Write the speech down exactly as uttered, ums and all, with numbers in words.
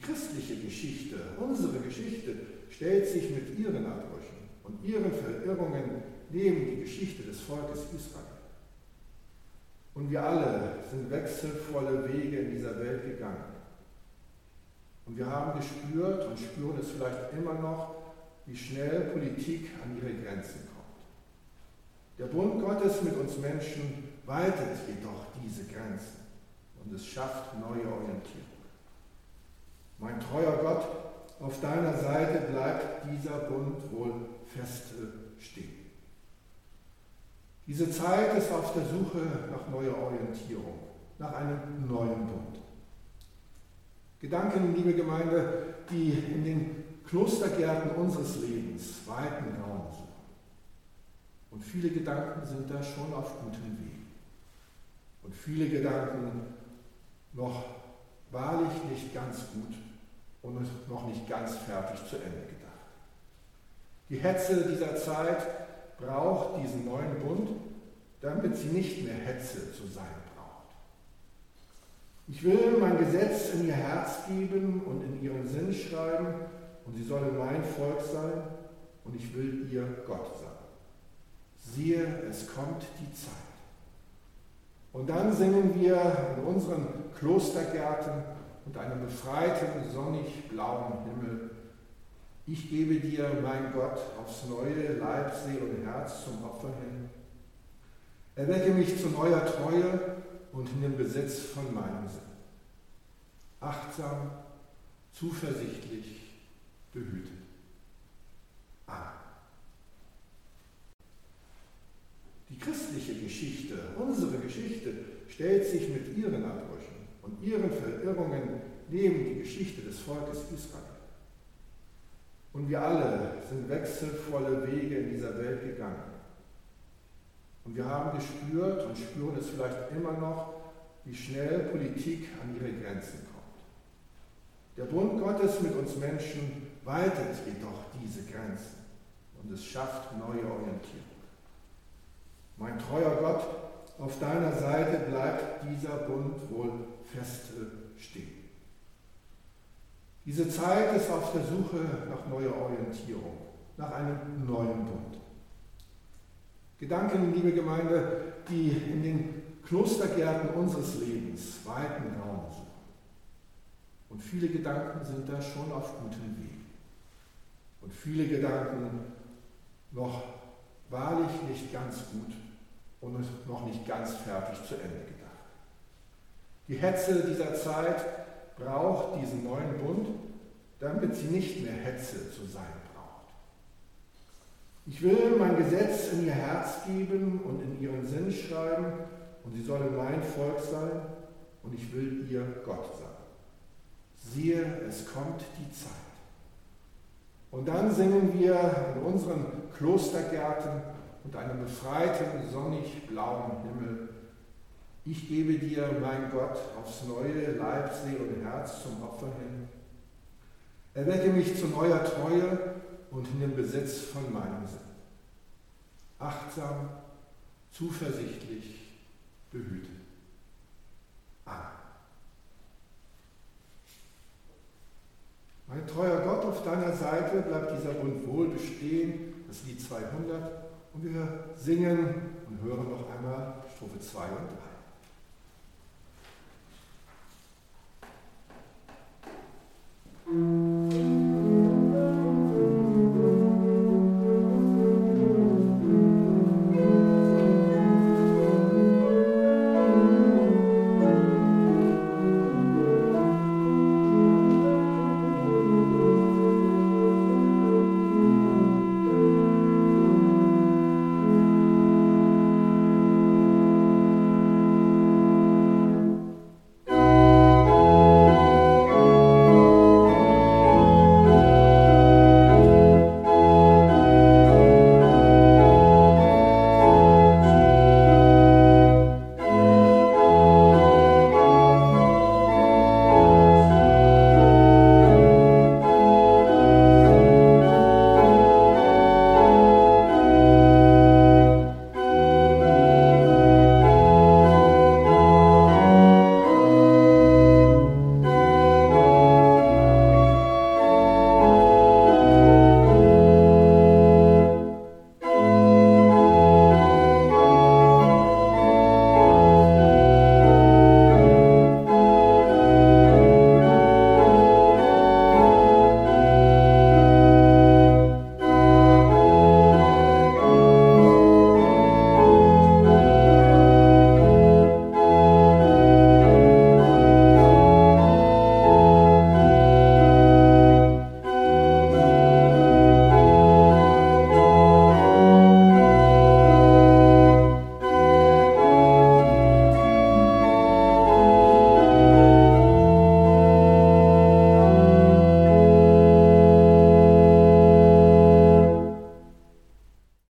christliche Geschichte, unsere Geschichte, stellt sich mit ihren Abbrüchen und ihren Verirrungen neben die Geschichte des Volkes Israel. Und wir alle sind wechselvolle Wege in dieser Welt gegangen. Und wir haben gespürt und spüren es vielleicht immer noch, wie schnell Politik an ihre Grenzen kommt. Der Bund Gottes mit uns Menschen weitet jedoch diese Grenzen und es schafft neue Orientierung. Mein treuer Gott, auf deiner Seite bleibt dieser Bund wohl fest stehen. Diese Zeit ist auf der Suche nach neuer Orientierung, nach einem neuen Bund. Gedanken, liebe Gemeinde, die in den Klostergärten unseres Lebens weiten Raum suchen. Und viele Gedanken sind da schon auf gutem Weg. Und viele Gedanken noch wahrlich nicht ganz gut und noch nicht ganz fertig zu Ende gedacht. Die Hetze dieser Zeit braucht diesen neuen Bund, damit sie nicht mehr Hetze zu sein braucht. Ich will mein Gesetz in ihr Herz geben und in ihren Sinn schreiben, und sie sollen mein Volk sein, und ich will ihr Gott sein. Siehe, es kommt die Zeit. Und dann singen wir in unseren Klostergärten unter einem befreiten, sonnig blauen Himmel: Ich gebe dir, mein Gott, aufs neue Leib, Seele und Herz zum Opfer hin. Erwecke mich zu neuer Treue und nimm Besitz von meinem Sinn. Achtsam, zuversichtlich, behütet. Amen. Die christliche Geschichte, unsere Geschichte, stellt sich mit ihren Abbrüchen und ihren Verirrungen neben die Geschichte des Volkes Israel. Und wir alle sind wechselvolle Wege in dieser Welt gegangen. Und wir haben gespürt und spüren es vielleicht immer noch, wie schnell Politik an ihre Grenzen kommt. Der Bund Gottes mit uns Menschen weitet jedoch diese Grenzen und es schafft neue Orientierung. Mein treuer Gott, auf deiner Seite bleibt dieser Bund wohl fest stehen. Diese Zeit ist auf der Suche nach neuer Orientierung, nach einem neuen Bund. Gedanken, liebe Gemeinde, die in den Klostergärten unseres Lebens weiten Raum suchen. Und viele Gedanken sind da schon auf gutem Weg. Und viele Gedanken noch wahrlich nicht ganz gut und noch nicht ganz fertig zu Ende gedacht. Die Hetze dieser Zeit braucht diesen neuen Bund, damit sie nicht mehr Hetze zu sein braucht. Ich will mein Gesetz in ihr Herz geben und in ihren Sinn schreiben, und sie sollen mein Volk sein, und ich will ihr Gott sein. Siehe, es kommt die Zeit. Und dann singen wir in unseren Klostergärten unter einem befreiten, sonnig blauen Himmel: Ich gebe dir, mein Gott, aufs neue Leib, Seele und Herz zum Opfer hin. Erwecke mich zu neuer Treue und nimm Besitz von meinem Sinn. Achtsam, zuversichtlich, behütet. Amen. Mein treuer Gott, auf deiner Seite bleibt dieser Bund wohl bestehen, das Lied zweihundert, und wir singen und hören noch einmal Strophe zwei und drei.